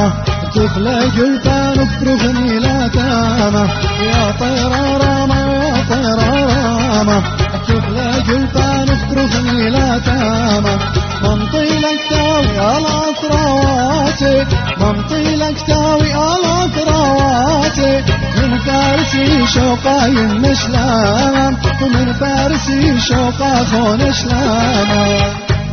تامة طفلة قلبان بروحني لا تامة يا طيرارامة يا طيرارامة طفلة قلبان بروحني لا تامة منطي لك تاوي على ثرواتي منطي لك تاوي على ثرواتي من فارسي شوقا ينشلام ومن فارسي شوقا خون شلامة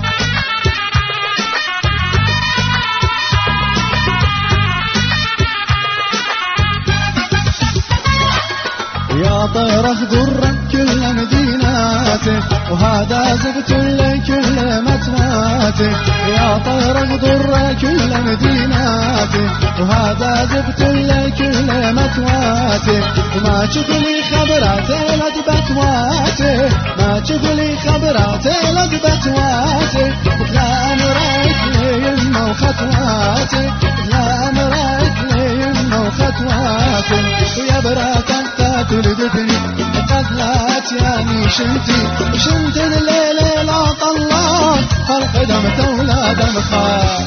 يا طير اخضرك كل مديناتي وهذا زبت لي كل متماتي يا طير اخضرك كل مديناتي وهذا زبت لي كل متواتي وما تشوفلي خبراتي لدبتواتي ما تشوفلي خبراتي لدبتواتي لا امرك لي يمه وخطواتي لا امرك لي يمه وخطواتي ويا براتك تولدتني قتلات يعني شنت الليل لا طلعت هالقدم تولد مخاف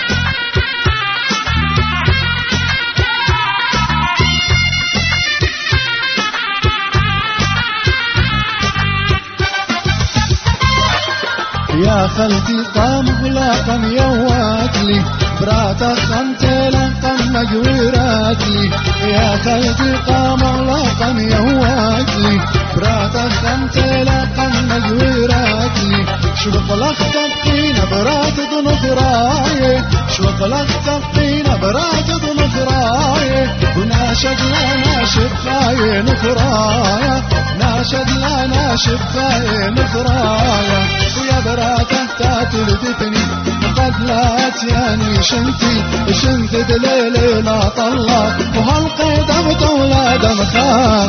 يا خلتي قام غلاقا يواتلي براتك خمت لقم مجويراتلي يا خلتي قام غلاقا يواتلي براتك خمت لقم مجويراتلي شوق لك تبقينا براتك نفراي شوق لك تبقينا براتك نفراي وناشد لا ناشد خاي نفرايا ناشد لا ناشد خاي نفرايا ويا براتك تولدتني قد لا تياني شنت دليلي لا طلع وهالقدم تولد مخاف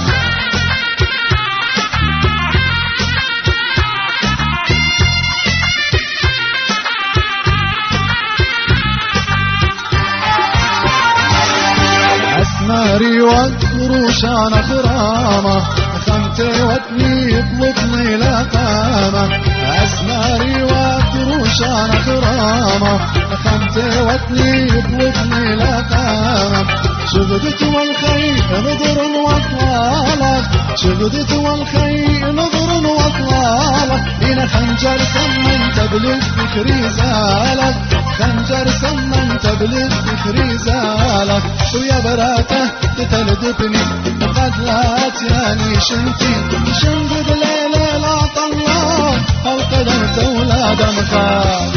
اسماري وقروشان غرامة خمتي وتني يطلبني لقامة اسماري وقروشان غرامة خمتي وتني يطلبني لقامة شغدت والخي نظر واطلالك شغدت والخي نظر واطلالك إلى خنجر سمن تبلغ فكري زالك خنجر سمن تبلغ فكري زالك ويا براته تتلدبني قد لا تياني شنت الليل لا طلع القدم تولد مخاف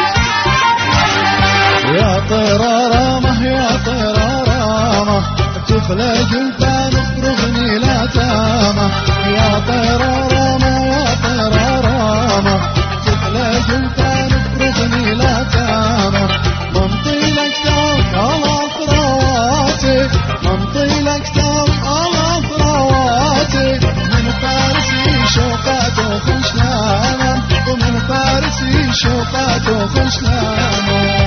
يا طيرارامة يا طيرارامة طفلة قلبان بروحني لا تامة يا طيرارامة يا طيرارامة طفلة قلبان بروحني لا تامة منطي لك تاوي على ثرواتي منطي لك تاوي على ثرواتي من فارسي شوقات وخشلامة ومن فارسي شوقات وخشلامة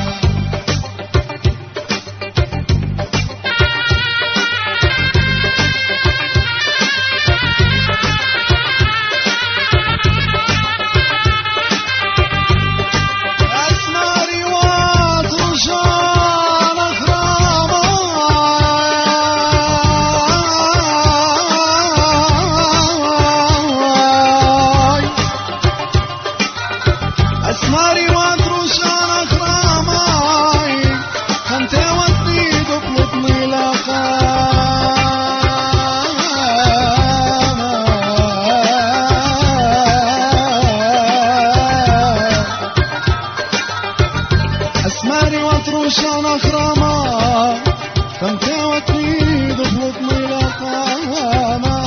اسماري وادروشان اخراماي خمتي ودني تطلبني لقامة اسماري وادروشان اخراماي خمتي ودني تطلبني لقامة